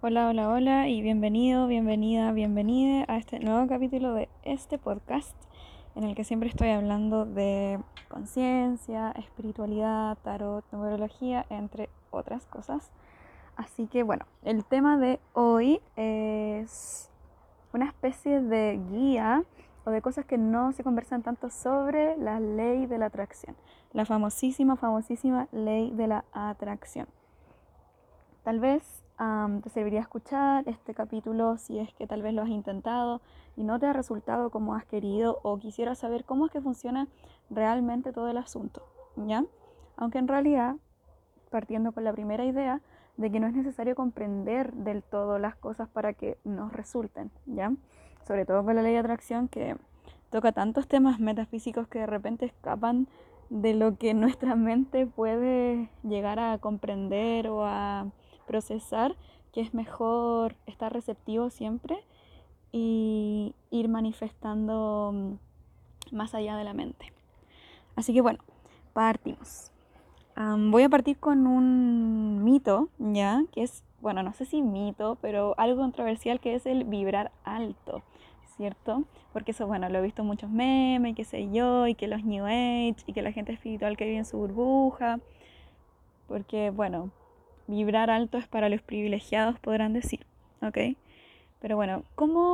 Hola, hola, hola y bienvenido, bienvenida, bienvenida a este nuevo capítulo de este podcast en el que siempre estoy hablando de conciencia, espiritualidad, tarot, numerología, entre otras cosas. Así que bueno, el tema de hoy es una especie de guía o de cosas que no se conversan tanto sobre la ley de la atracción, la famosísima, famosísima ley de la atracción. Tal vez te serviría escuchar este capítulo si es que tal vez lo has intentado y no te ha resultado como has querido o quisieras saber cómo es que funciona realmente todo el asunto, ¿ya? Aunque en realidad, partiendo con la primera idea de que no es necesario comprender del todo las cosas para que nos resulten, ¿ya? Sobre todo con la ley de atracción que toca tantos temas metafísicos que de repente escapan de lo que nuestra mente puede llegar a comprender o a procesar, que es mejor estar receptivo siempre y ir manifestando más allá de la mente. Así que bueno, partimos. Voy a partir con un mito, ¿ya? Que es, bueno, no sé si mito, pero algo controversial que es el vibrar alto, ¿cierto? Porque eso, bueno, lo he visto en muchos memes, y qué sé yo, y que los New Age, y que la gente espiritual que vive en su burbuja, porque, bueno, vibrar alto es para los privilegiados, podrán decir, ¿ok? Pero bueno,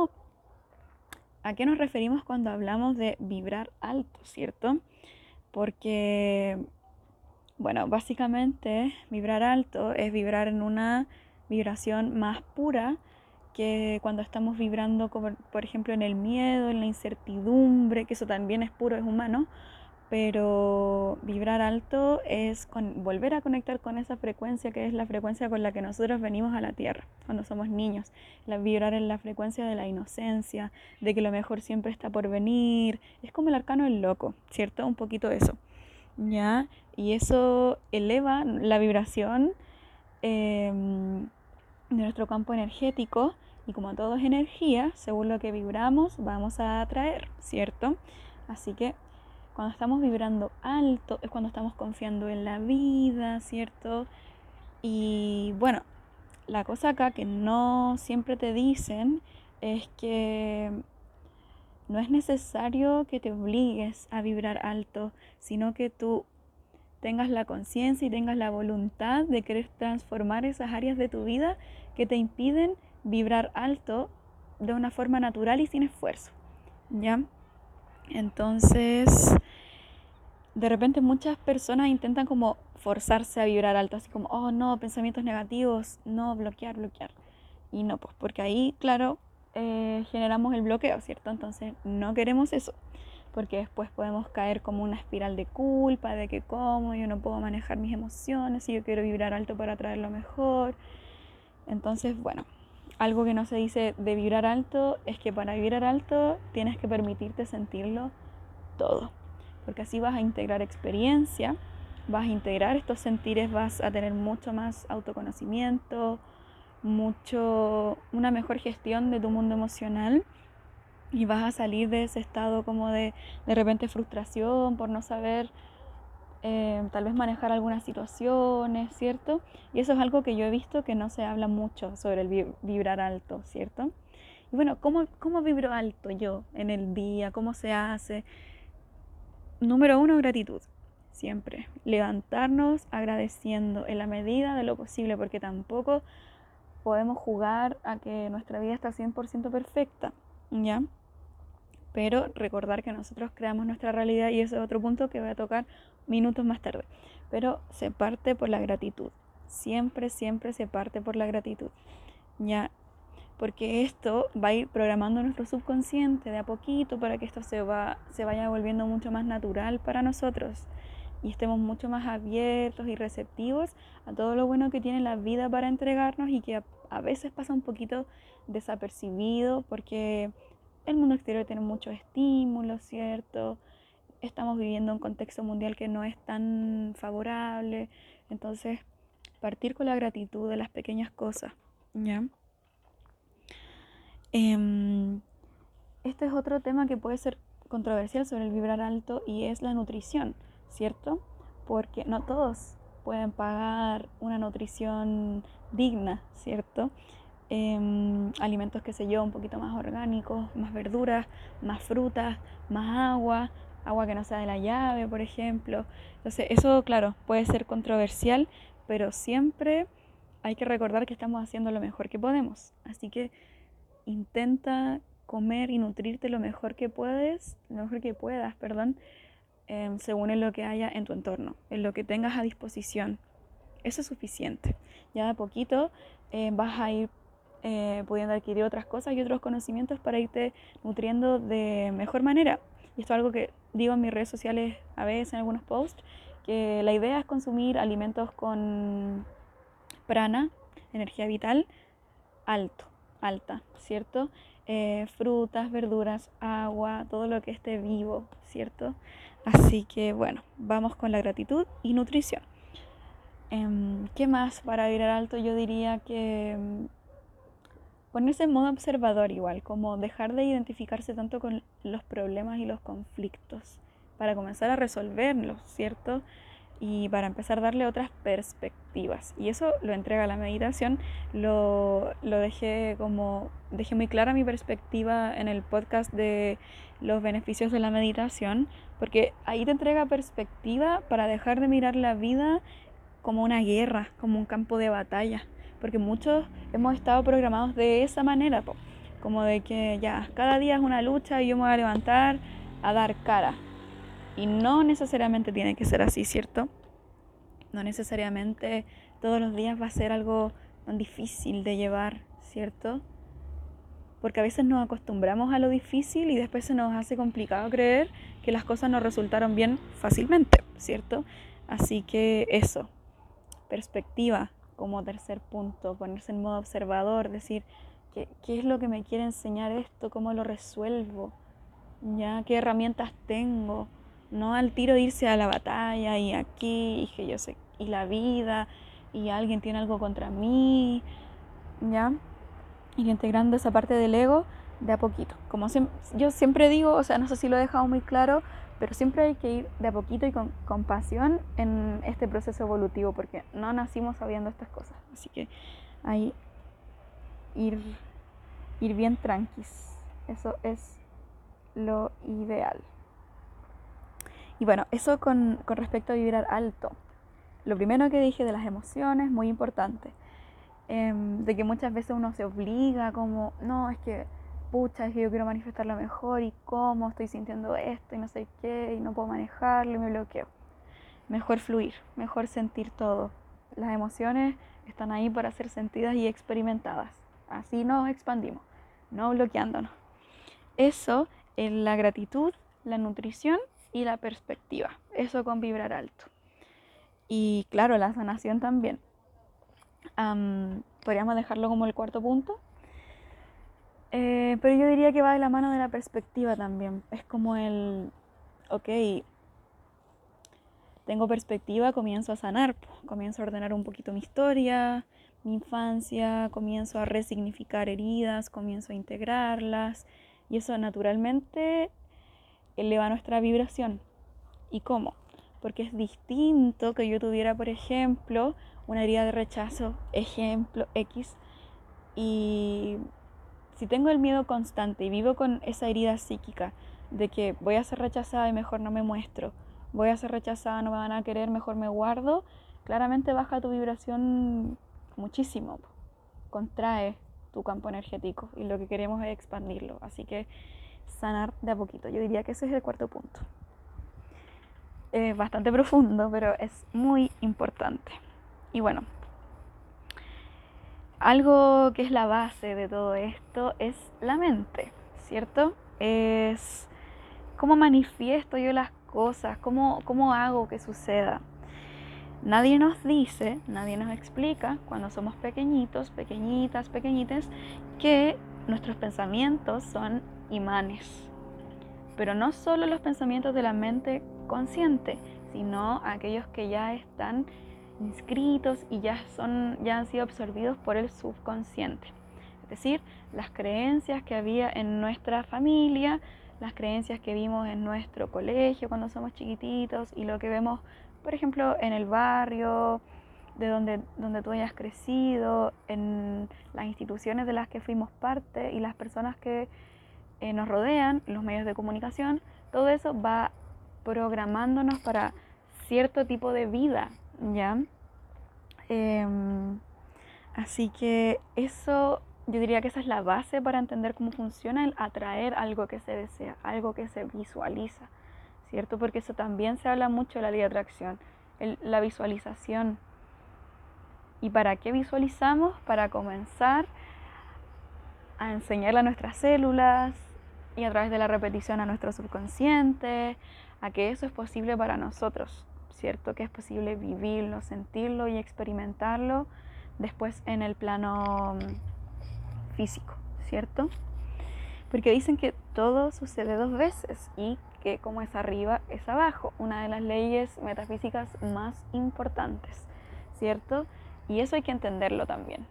¿a qué nos referimos cuando hablamos de vibrar alto, ¿cierto? Porque bueno, básicamente vibrar alto es vibrar en una vibración más pura que cuando estamos vibrando, como, por ejemplo, en el miedo, en la incertidumbre, que eso también es puro, es humano, pero vibrar alto es volver a conectar con esa frecuencia que es la frecuencia con la que nosotros venimos a la Tierra cuando somos niños. Vibrar en la frecuencia de la inocencia, de que lo mejor siempre está por venir. Es como el arcano del loco, ¿cierto? Un poquito eso. ¿Ya? Y eso eleva la vibración de nuestro campo energético y como todo es energía, según lo que vibramos vamos a atraer, ¿cierto? Así que cuando estamos vibrando alto es cuando estamos confiando en la vida, ¿cierto? Y bueno, la cosa acá que no siempre te dicen es que no es necesario que te obligues a vibrar alto, sino que tú tengas la conciencia y tengas la voluntad de querer transformar esas áreas de tu vida que te impiden vibrar alto de una forma natural y sin esfuerzo, ¿ya? Entonces, de repente muchas personas intentan como forzarse a vibrar alto, así como, oh no, pensamientos negativos, no, bloquear, bloquear. Y no, pues porque ahí, claro, generamos el bloqueo, ¿cierto? Entonces no queremos eso, porque después podemos caer como una espiral de culpa, de que cómo yo no puedo manejar mis emociones y yo quiero vibrar alto para traer lo mejor. Entonces, bueno, algo que no se dice de vibrar alto es que para vibrar alto tienes que permitirte sentirlo todo, porque así vas a integrar experiencia, vas a integrar estos sentires, vas a tener mucho más autoconocimiento, una mejor gestión de tu mundo emocional y vas a salir de ese estado como de repente frustración por no saber tal vez manejar algunas situaciones, ¿cierto? Y eso es algo que yo he visto que no se habla mucho sobre el vibrar alto, ¿cierto? Y bueno, ¿cómo vibro alto yo en el día? ¿Cómo se hace? Número uno, gratitud. Siempre. Levantarnos agradeciendo en la medida de lo posible, porque tampoco podemos jugar a que nuestra vida está 100% perfecta, ¿ya? Pero recordar que nosotros creamos nuestra realidad y ese es otro punto que voy a tocar minutos más tarde. Pero se parte por la gratitud. Siempre, siempre se parte por la gratitud, ¿ya? Porque esto va a ir programando nuestro subconsciente de a poquito para que esto se vaya volviendo mucho más natural para nosotros y estemos mucho más abiertos y receptivos a todo lo bueno que tiene la vida para entregarnos y que a veces pasa un poquito desapercibido porque el mundo exterior tiene muchos estímulos, ¿cierto? Estamos viviendo un contexto mundial que no es tan favorable, entonces partir con la gratitud de las pequeñas cosas, ¿ya? Em, este es otro tema que puede ser controversial sobre el vibrar alto y es la nutrición, ¿cierto? Porque no todos pueden pagar una nutrición digna, ¿cierto? alimentos, qué sé yo, un poquito más orgánicos, más verduras, más frutas, más agua que no sea de la llave, por ejemplo. Entonces, eso, claro, puede ser controversial, pero siempre hay que recordar que estamos haciendo lo mejor que podemos. Así que intenta comer y nutrirte lo mejor que puedes, lo mejor que puedas, perdón, según en lo que haya en tu entorno, en lo que tengas a disposición. Eso es suficiente. Ya de a poquito vas a ir pudiendo adquirir otras cosas y otros conocimientos para irte nutriendo de mejor manera. Y esto es algo que digo en mis redes sociales a veces, en algunos posts, que la idea es consumir alimentos con prana, energía vital, alta, ¿cierto? Frutas, verduras, agua, todo lo que esté vivo, ¿cierto? Así que bueno, vamos con la gratitud y nutrición. ¿Qué más para vibrar alto? Yo diría que ponerse en modo observador igual, como dejar de identificarse tanto con los problemas y los conflictos, para comenzar a resolverlos, ¿cierto? Y para empezar a darle otras perspectivas. Y eso lo entrega la meditación. Dejé muy clara mi perspectiva en el podcast de los beneficios de la meditación, porque ahí te entrega perspectiva para dejar de mirar la vida como una guerra, como un campo de batalla, porque muchos hemos estado programados de esa manera, como de que ya, cada día es una lucha y yo me voy a levantar a dar cara. Y no necesariamente tiene que ser así, ¿cierto? No necesariamente todos los días va a ser algo tan difícil de llevar, ¿cierto? Porque a veces nos acostumbramos a lo difícil y después se nos hace complicado creer que las cosas nos resultaron bien fácilmente, ¿cierto? Así que eso, perspectiva como tercer punto, ponerse en modo observador, decir qué es lo que me quiere enseñar esto, cómo lo resuelvo, ya qué herramientas tengo, no al tiro de irse a la batalla y aquí y que yo sé y la vida y alguien tiene algo contra mí, ya, ir integrando esa parte del ego de a poquito. Como yo siempre digo, o sea, no sé si lo he dejado muy claro, pero siempre hay que ir de a poquito y con compasión en este proceso evolutivo, porque no nacimos sabiendo estas cosas. Así que ahí ir bien tranquis. Eso es lo ideal. Y bueno, eso con respecto a vibrar alto. Lo primero que dije de las emociones, muy importante. De que muchas veces uno se obliga como, no, es que yo quiero manifestar lo mejor y cómo estoy sintiendo esto y no sé qué y no puedo manejarlo y me bloqueo. Mejor fluir, mejor sentir todo. Las emociones están ahí para ser sentidas y experimentadas. Así nos expandimos, no bloqueándonos. Eso en la gratitud, la nutrición y la perspectiva. Eso con vibrar alto. Y claro, la sanación también. Podríamos dejarlo como el cuarto punto. Pero yo diría que va de la mano de la perspectiva también. Es como ok, tengo perspectiva, comienzo a sanar, comienzo a ordenar un poquito mi historia, mi infancia, comienzo a resignificar heridas, comienzo a integrarlas y eso naturalmente eleva nuestra vibración. ¿Y cómo? Porque es distinto que yo tuviera, por ejemplo, una herida de rechazo, ejemplo X, y si tengo el miedo constante y vivo con esa herida psíquica de que voy a ser rechazada y mejor no me muestro, voy a ser rechazada, no me van a querer, mejor me guardo, claramente baja tu vibración muchísimo, contrae tu campo energético y lo que queremos es expandirlo. Así que sanar de a poquito. Yo diría que ese es el cuarto punto. Es bastante profundo, pero es muy importante. Y bueno, algo que es la base de todo esto es la mente, ¿cierto? Es cómo manifiesto yo las cosas, cómo hago que suceda. Nadie nos dice, nadie nos explica cuando somos pequeñitos, pequeñitas, pequeñites, que nuestros pensamientos son imanes. Pero no solo los pensamientos de la mente consciente, sino aquellos que ya están inscritos y ya han sido absorbidos por el subconsciente. Es decir, las creencias que había en nuestra familia, las creencias que vimos en nuestro colegio cuando somos chiquititos y lo que vemos, por ejemplo, en el barrio, de donde tú hayas crecido, en las instituciones de las que fuimos parte y las personas que nos rodean, los medios de comunicación, todo eso va programándonos para cierto tipo de vida, ¿ya? Así que eso, yo diría que esa es la base para entender cómo funciona el atraer algo que se desea, algo que se visualiza, ¿cierto? Porque eso también se habla mucho de la ley de atracción, la visualización. ¿Y para qué visualizamos? Para comenzar a enseñarle a nuestras células y a través de la repetición a nuestro subconsciente, a que eso es posible para nosotros, ¿cierto? Que es posible vivirlo, sentirlo y experimentarlo después en el plano físico, ¿cierto? Porque dicen que todo sucede 2 veces y que como es arriba, es abajo, una de las leyes metafísicas más importantes, ¿cierto? Y eso hay que entenderlo también.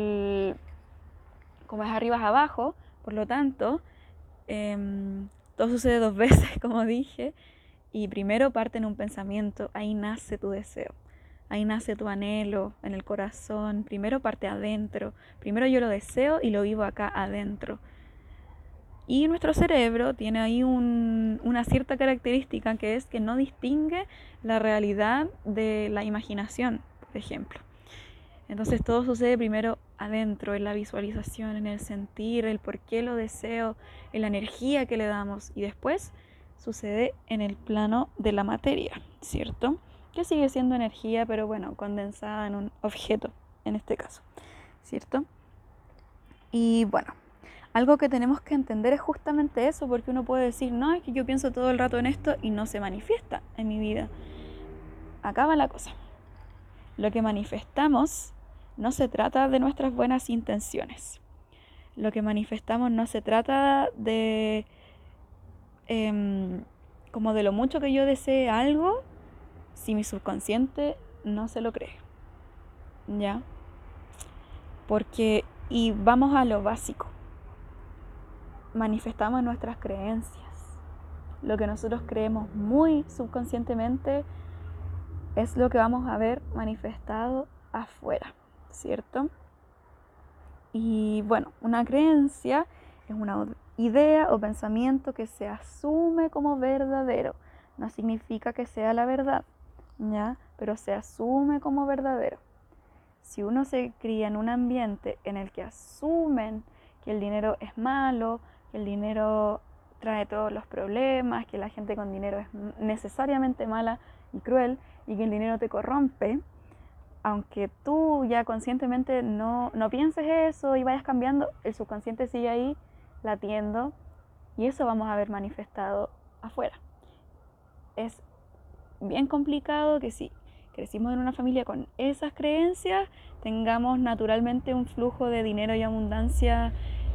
Como es arriba, es abajo, por lo tanto, todo sucede 2 veces, como dije, y primero parte en un pensamiento, ahí nace tu deseo, ahí nace tu anhelo en el corazón, primero parte adentro, primero yo lo deseo y lo vivo acá adentro. Y nuestro cerebro tiene ahí una cierta característica que es que no distingue la realidad de la imaginación, por ejemplo. Entonces todo sucede primero adentro, en la visualización, en el sentir, el por qué lo deseo, en la energía que le damos, y después sucede en el plano de la materia, ¿cierto? Que sigue siendo energía, pero bueno, condensada en un objeto, en este caso, ¿cierto? Y bueno, algo que tenemos que entender es justamente eso, porque uno puede decir, no, es que yo pienso todo el rato en esto y no se manifiesta en mi vida. Acá va la cosa. Lo que manifestamos no se trata de nuestras buenas intenciones. Lo que manifestamos no se trata de como de lo mucho que yo desee algo si mi subconsciente no se lo cree. ¿Ya? Y vamos a lo básico. Manifestamos nuestras creencias. Lo que nosotros creemos muy subconscientemente es lo que vamos a ver manifestado afuera, ¿cierto? Y bueno, una creencia es una idea o pensamiento que se asume como verdadero. No significa que sea la verdad, ¿ya? Pero se asume como verdadero. Si uno se cría en un ambiente en el que asumen que el dinero es malo, que el dinero trae todos los problemas, que la gente con dinero es necesariamente mala y cruel y que el dinero te corrompe, aunque tú ya conscientemente no pienses eso y vayas cambiando, el subconsciente sigue ahí latiendo y eso vamos a ver manifestado afuera. Es bien complicado que si crecimos en una familia con esas creencias, tengamos naturalmente un flujo de dinero y abundancia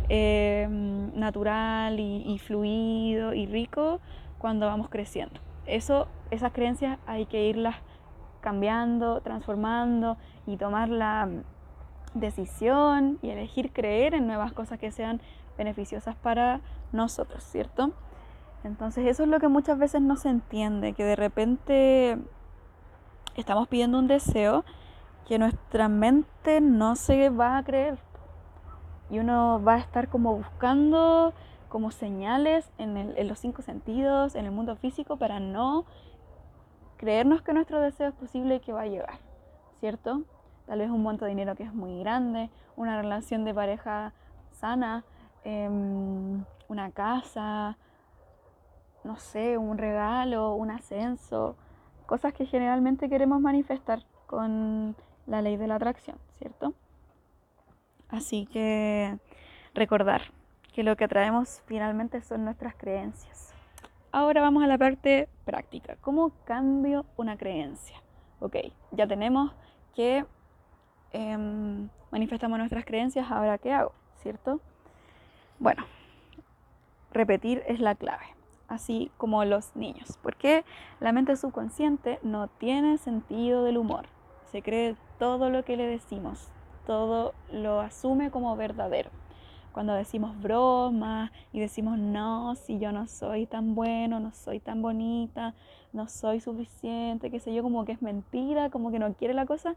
natural y fluido y rico cuando vamos creciendo. Esas creencias hay que irlas cambiando, transformando y tomar la decisión y elegir creer en nuevas cosas que sean beneficiosas para nosotros, ¿cierto? Entonces eso es lo que muchas veces no se entiende, que de repente estamos pidiendo un deseo que nuestra mente no se va a creer y uno va a estar como buscando como señales en los 5 sentidos, en el mundo físico, para no creernos que nuestro deseo es posible y que va a llegar, ¿cierto? Tal vez un monto de dinero que es muy grande, una relación de pareja sana, una casa, no sé, un regalo, un ascenso, cosas que generalmente queremos manifestar con la ley de la atracción, ¿cierto? Así que recordar que lo que atraemos finalmente son nuestras creencias. Ahora vamos a la parte práctica. ¿Cómo cambio una creencia? Ok, ya tenemos que manifestamos nuestras creencias, ahora ¿qué hago? ¿Cierto? Bueno, repetir es la clave, así como los niños, porque la mente subconsciente no tiene sentido del humor, se cree todo lo que le decimos, todo lo asume como verdadero. Cuando decimos bromas y decimos no, si yo no soy tan bueno, no soy tan bonita, no soy suficiente, qué sé yo, como que es mentira, como que no quiere la cosa,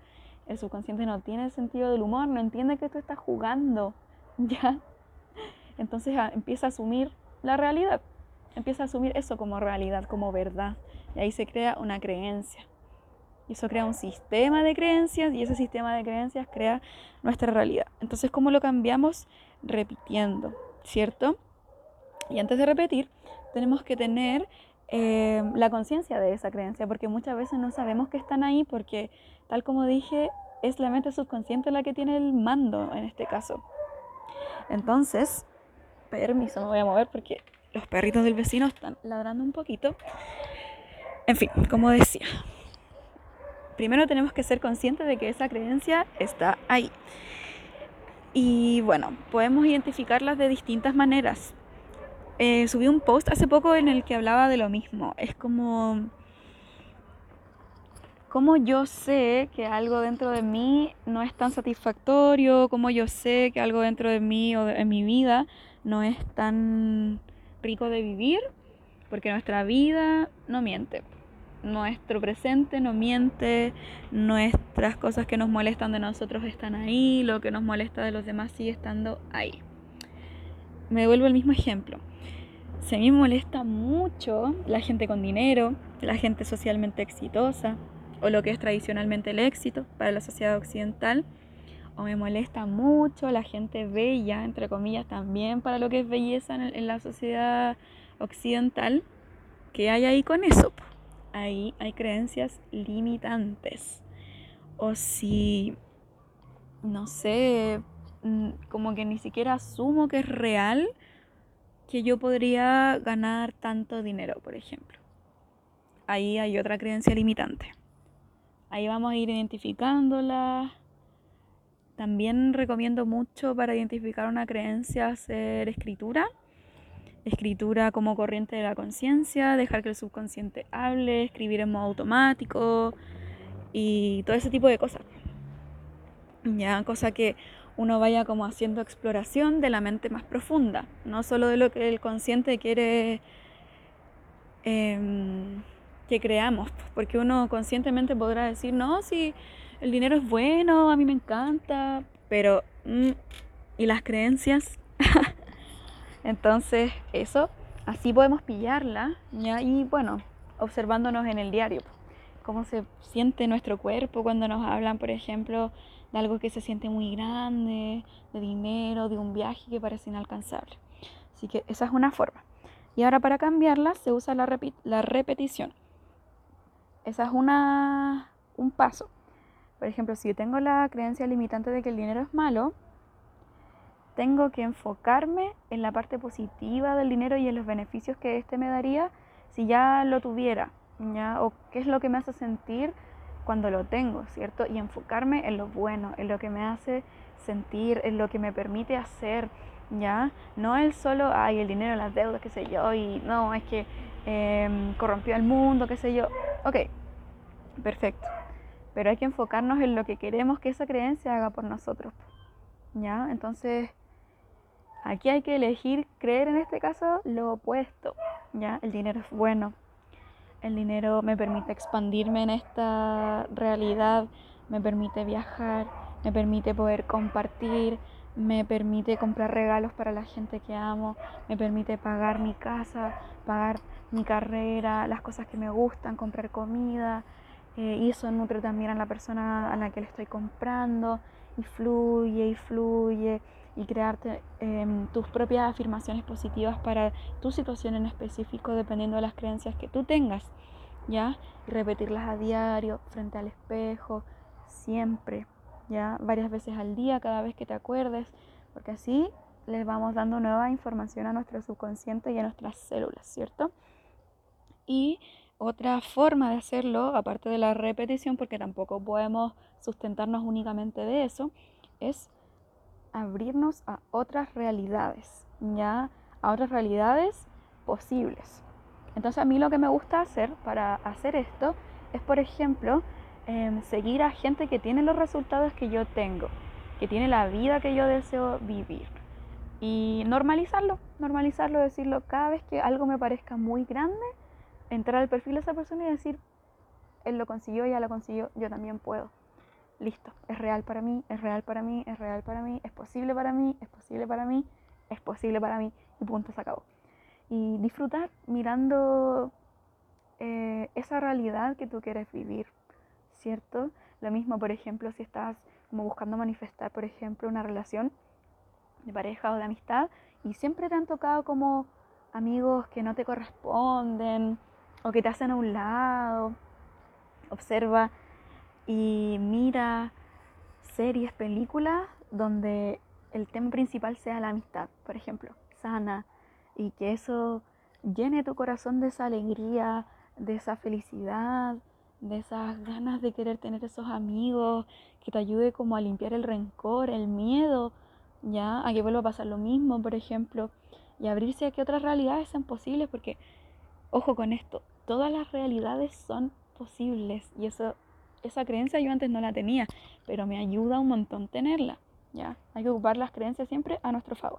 El subconsciente no tiene sentido del humor, no entiende que tú estás jugando, ¿ya? Entonces empieza a asumir la realidad, empieza a asumir eso como realidad, como verdad. Y ahí se crea una creencia. Y eso crea un sistema de creencias y ese sistema de creencias crea nuestra realidad. Entonces, ¿cómo lo cambiamos? Repitiendo, ¿cierto? Y antes de repetir, tenemos que tener la conciencia de esa creencia, porque muchas veces no sabemos que están ahí porque, tal como dije, es la mente subconsciente la que tiene el mando en este caso. Entonces, permiso, me voy a mover porque los perritos del vecino están ladrando un poquito. En fin, como decía, primero tenemos que ser conscientes de que esa creencia está ahí. Y bueno, podemos identificarlas de distintas maneras. Subí un post hace poco en el que hablaba de lo mismo. Es como yo sé que algo dentro de mí no es tan satisfactorio, como yo sé que algo dentro de mí o en mi vida no es tan rico de vivir, porque nuestra vida no miente. Nuestro presente no miente, nuestras cosas que nos molestan de nosotros están ahí, lo que nos molesta de los demás sigue estando ahí. Me devuelvo el mismo ejemplo. Si a mí me molesta mucho la gente con dinero, la gente socialmente exitosa, o lo que es tradicionalmente el éxito para la sociedad occidental, o me molesta mucho la gente bella, entre comillas, también para lo que es belleza en la sociedad occidental, ¿qué hay ahí con eso? Ahí hay creencias limitantes. O si, no sé, como que ni siquiera asumo que es real que yo podría ganar tanto dinero, por ejemplo. Ahí hay otra creencia limitante. Ahí vamos a ir identificándola. También recomiendo mucho para identificar una creencia hacer escritura. Escritura como corriente de la conciencia, dejar que el subconsciente hable, escribir en modo automático y todo ese tipo de cosas. Ya, cosa que uno vaya como haciendo exploración de la mente más profunda, no solo de lo que el consciente quiere que creamos, porque uno conscientemente podrá decir, no, si el dinero es bueno, a mí me encanta, pero ¿y las creencias? Entonces eso, así podemos pillarla, ¿ya? Y bueno, observándonos en el diario, cómo se siente nuestro cuerpo cuando nos hablan, por ejemplo, de algo que se siente muy grande, de dinero, de un viaje que parece inalcanzable. Así que esa es una forma. Y ahora para cambiarla se usa la repetición. Esa es un paso. Por ejemplo, si yo tengo la creencia limitante de que el dinero es malo, tengo que enfocarme en la parte positiva del dinero y en los beneficios que este me daría si ya lo tuviera, ¿ya? O qué es lo que me hace sentir cuando lo tengo, ¿cierto? Y enfocarme en lo bueno, en lo que me hace sentir, en lo que me permite hacer, ¿ya? No el solo, ay, el dinero, las deudas, qué sé yo, y no, es que corrompió el mundo, qué sé yo. Ok, perfecto. Pero hay que enfocarnos en lo que queremos que esa creencia haga por nosotros, ¿ya? Entonces, aquí hay que elegir creer en este caso lo opuesto, ¿ya? El dinero es bueno. El dinero me permite expandirme en esta realidad, me permite viajar, me permite poder compartir, me permite comprar regalos para la gente que amo, me permite pagar mi casa, pagar mi carrera, las cosas que me gustan, comprar comida, y eso nutre también a la persona a la que le estoy comprando, y fluye, y crearte tus propias afirmaciones positivas para tu situación en específico dependiendo de las creencias que tú tengas, ¿ya? Y repetirlas a diario, frente al espejo, siempre, ¿ya? Varias veces al día, cada vez que te acuerdes, porque así les vamos dando nueva información a nuestro subconsciente y a nuestras células, ¿cierto? Y otra forma de hacerlo, aparte de la repetición, porque tampoco podemos sustentarnos únicamente de eso, es abrirnos a otras realidades, ¿ya? A otras realidades posibles. Entonces a mí lo que me gusta hacer para hacer esto es, por ejemplo, seguir a gente que tiene los resultados que yo tengo, que tiene la vida que yo deseo vivir. Y normalizarlo, decirlo cada vez que algo me parezca muy grande, entrar al perfil de esa persona y decir, él lo consiguió, ella lo consiguió, yo también puedo. listo, es real para mí, es real para mí, es real para mí, es posible para mí, es posible para mí, es posible para mí, y punto, se acabó. Y disfrutar mirando esa realidad que tú quieres vivir, ¿cierto? Lo mismo, por ejemplo, si estás como buscando manifestar, por ejemplo, una relación de pareja o de amistad y siempre te han tocado como amigos que no te corresponden o que te hacen a un lado. Observa y mira series, películas donde el tema principal sea la amistad, por ejemplo, sana, y que eso llene tu corazón de esa alegría, de esa felicidad, de esas ganas de querer tener esos amigos, que te ayude como a limpiar el rencor, el miedo, ya, a que vuelva a pasar lo mismo, por ejemplo, y abrirse a que otras realidades sean posibles, porque, ojo con esto, todas las realidades son posibles, y esa creencia yo antes no la tenía, pero me ayuda un montón tenerla, ¿ya? Hay que ocupar las creencias siempre a nuestro favor.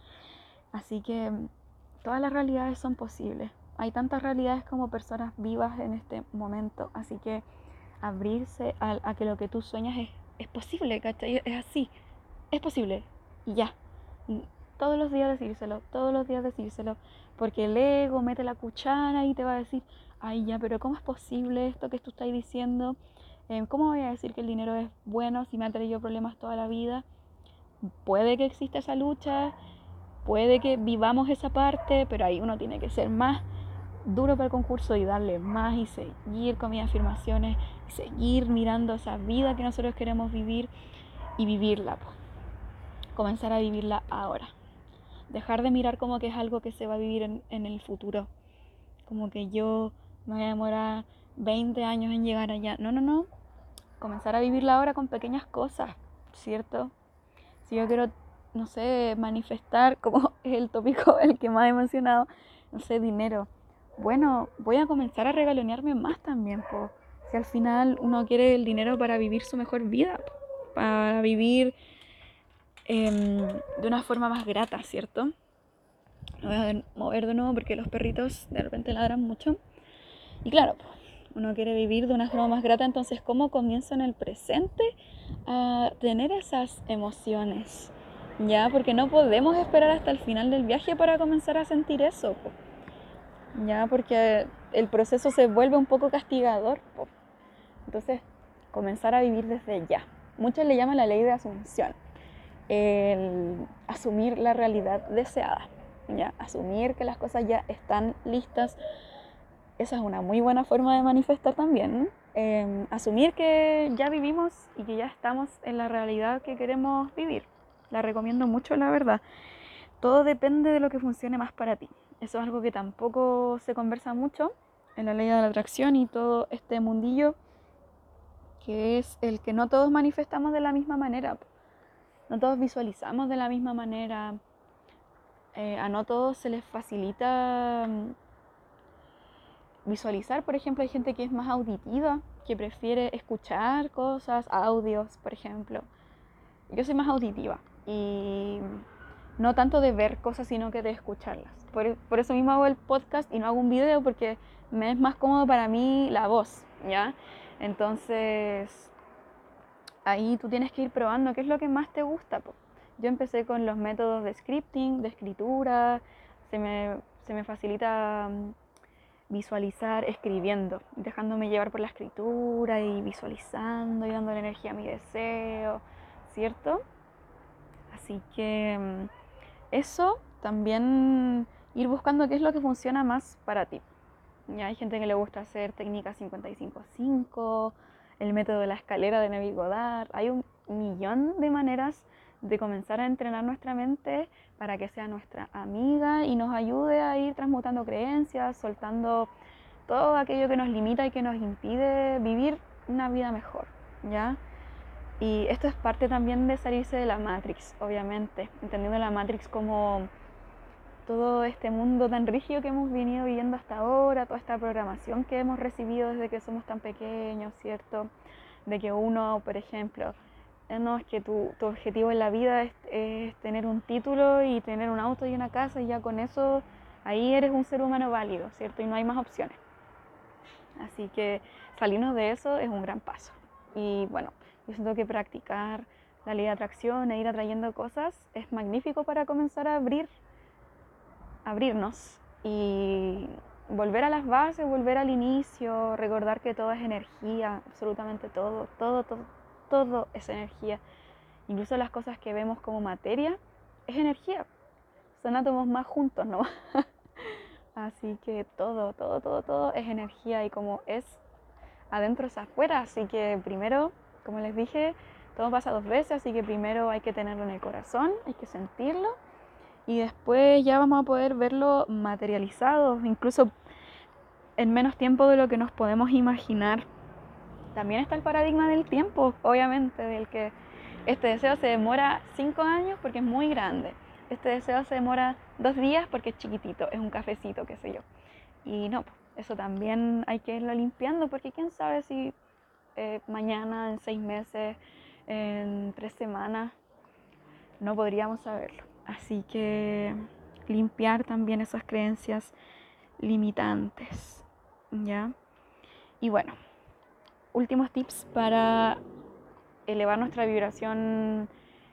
Así que todas las realidades son posibles. Hay tantas realidades como personas vivas en este momento, así que abrirse a que lo que tú sueñas es posible, ¿cachai? Es así, es posible, y ya. Y todos los días decírselo, todos los días decírselo, porque el ego mete la cuchara y te va a decir, ay ya, pero ¿cómo es posible esto que tú estás diciendo? ¿Cómo voy a decir que el dinero es bueno si me ha traído problemas toda la vida? Puede que exista esa lucha, puede que vivamos esa parte, pero ahí uno tiene que ser más duro para el concurso y darle más y seguir con mis afirmaciones y seguir mirando esa vida que nosotros queremos vivir y vivirla, pues. Comenzar a vivirla ahora. Dejar de mirar como que es algo que se va a vivir en el futuro. Como que yo me voy a demorar 20 años en llegar allá. No, no, no. Comenzar a vivirla ahora con pequeñas cosas, ¿cierto? Si yo quiero, no sé, manifestar, como es el tópico el que más he mencionado, no sé, dinero. Bueno, voy a comenzar a regalonearme más también, po. Si al final uno quiere el dinero para vivir su mejor vida, po, para vivir de una forma más grata, ¿cierto? Me voy a mover de nuevo porque los perritos de repente ladran mucho. Y claro, uno quiere vivir de una forma más grata, entonces ¿cómo comienzo en el presente a tener esas emociones? Ya, porque no podemos esperar hasta el final del viaje para comenzar a sentir eso, po. Ya, porque el proceso se vuelve un poco castigador, po. Entonces, comenzar a vivir desde ya. Muchos le llaman la ley de asunción, el asumir la realidad deseada, ya, asumir que las cosas ya están listas. Esa es una muy buena forma de manifestar también. Asumir que ya vivimos y que ya estamos en la realidad que queremos vivir. La recomiendo mucho, la verdad. Todo depende de lo que funcione más para ti. Eso es algo que tampoco se conversa mucho en la ley de la atracción y todo este mundillo, que es el que no todos manifestamos de la misma manera. No todos visualizamos de la misma manera. A no todos se les facilita visualizar. Por ejemplo, hay gente que es más auditiva, que prefiere escuchar cosas, audios, por ejemplo. Yo soy más auditiva y no tanto de ver cosas, sino que de escucharlas. Por eso mismo hago el podcast y no hago un video, porque me es más cómodo para mí la voz, ¿ya? Entonces, ahí tú tienes que ir probando qué es lo que más te gusta, po. Yo empecé con los métodos de scripting, de escritura, se me facilita visualizar escribiendo, dejándome llevar por la escritura y visualizando y dando la energía a mi deseo, ¿cierto? Así que eso también, ir buscando qué es lo que funciona más para ti. Ya hay gente que le gusta hacer técnica 55-5, el método de la escalera de Neville Goddard. Hay un millón de maneras de comenzar a entrenar nuestra mente para que sea nuestra amiga y nos ayude a ir transmutando creencias, soltando todo aquello que nos limita y que nos impide vivir una vida mejor, ¿ya? Y esto es parte también de salirse de la Matrix, obviamente, entendiendo la Matrix como todo este mundo tan rígido que hemos venido viviendo hasta ahora, toda esta programación que hemos recibido desde que somos tan pequeños, ¿cierto? De que uno, por ejemplo, no, es que tu objetivo en la vida es tener un título y tener un auto y una casa, y ya con eso ahí eres un ser humano válido, ¿cierto? Y no hay más opciones. Así que salirnos de eso es un gran paso. Y bueno, Yo siento que practicar la ley de atracción e ir atrayendo cosas es magnífico para comenzar a abrirnos y volver a las bases, volver al inicio, recordar que todo es energía, absolutamente todo, todo, todo, todo es energía. Incluso las cosas que vemos como materia es energía. Son átomos más juntos, ¿no? Así que todo, todo, todo, todo es energía y como es adentro es afuera. Así que primero, como les dije, todo pasa 2 veces, así que primero hay que tenerlo en el corazón, hay que sentirlo y después ya vamos a poder verlo materializado, incluso en menos tiempo de lo que nos podemos imaginar. También está el paradigma del tiempo, obviamente, del que este deseo se demora 5 años porque es muy grande. Este deseo se demora 2 días porque es chiquitito, es un cafecito, qué sé yo. Y no, eso también hay que irlo limpiando porque quién sabe si mañana, en 6 meses, en 3 semanas, no podríamos saberlo. Así que limpiar también esas creencias limitantes, ¿ya? Y bueno, últimos tips para elevar nuestra vibración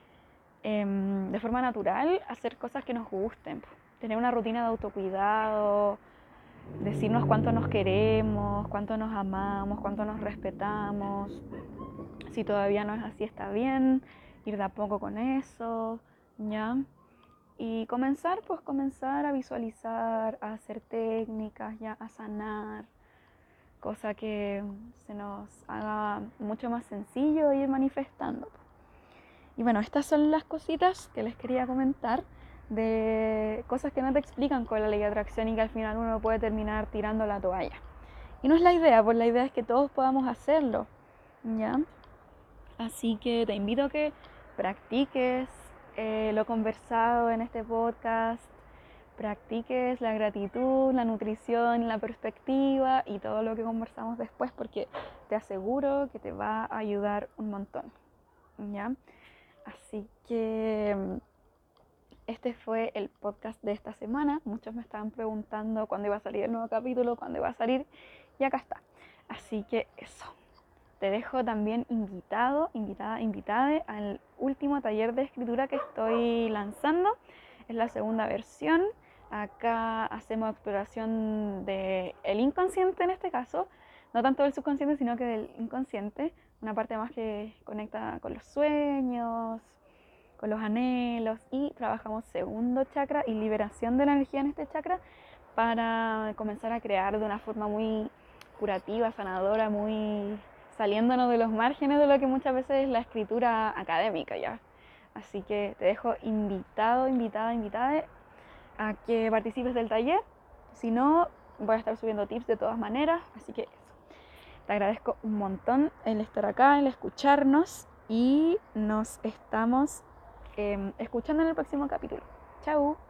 de forma natural, hacer cosas que nos gusten, tener una rutina de autocuidado, decirnos cuánto nos queremos, cuánto nos amamos, cuánto nos respetamos. Si todavía no es así, está bien, ir de a poco con eso, ¿ya? Y comenzar a visualizar, a hacer técnicas, ya, a sanar, cosa que se nos haga mucho más sencillo ir manifestando. Y bueno, estas son las cositas que les quería comentar de cosas que no te explican con la ley de atracción y que al final uno puede terminar tirando la toalla. Y no es la idea, pues la idea es que todos podamos hacerlo, ¿ya? Así que te invito a que practiques lo conversado en este podcast, practiques la gratitud, la nutrición, la perspectiva y todo lo que conversamos después porque te aseguro que te va a ayudar un montón, ¿ya? Así que este fue el podcast de esta semana. Muchos me estaban preguntando cuándo iba a salir el nuevo capítulo, cuándo iba a salir y acá está. Así que eso. Te dejo también invitada al último taller de escritura que estoy lanzando. Es la segunda versión. Acá hacemos exploración del inconsciente en este caso. No tanto del subconsciente, sino que del inconsciente. Una parte más que conecta con los sueños, con los anhelos. Y trabajamos segundo chakra y liberación de la energía en este chakra para comenzar a crear de una forma muy curativa, sanadora, muy saliéndonos de los márgenes de lo que muchas veces es la escritura académica, ¿ya? Así que te dejo invitada a que participes del taller. Si no, voy a estar subiendo tips de todas maneras, así que eso. Te agradezco un montón el estar acá, el escucharnos y nos estamos escuchando en el próximo capítulo. Chau.